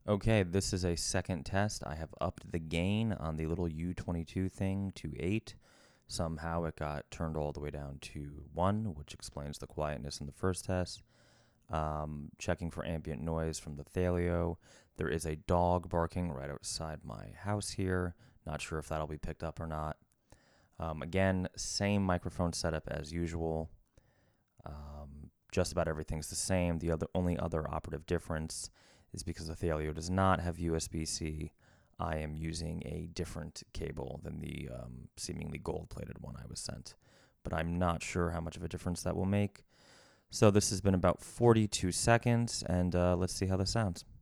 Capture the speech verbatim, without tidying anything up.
Okay, this is a second test. I have upped the gain on the little U twenty-two thing to eight. Somehow it got turned all the way down to one, which explains the quietness in the first test. Um, checking for ambient noise from the Thelio. There is a dog barking right outside my house here. Not sure if that'll be picked up or not. Um, again, same microphone setup as usual. Um, just about everything's the same. The other only other operative difference is because the Thelio does not have U S B C. I am using a different cable than the um, seemingly gold-plated one I was sent. But I'm not sure how much of a difference that will make. So this has been about forty-two seconds, and uh, let's see how this sounds.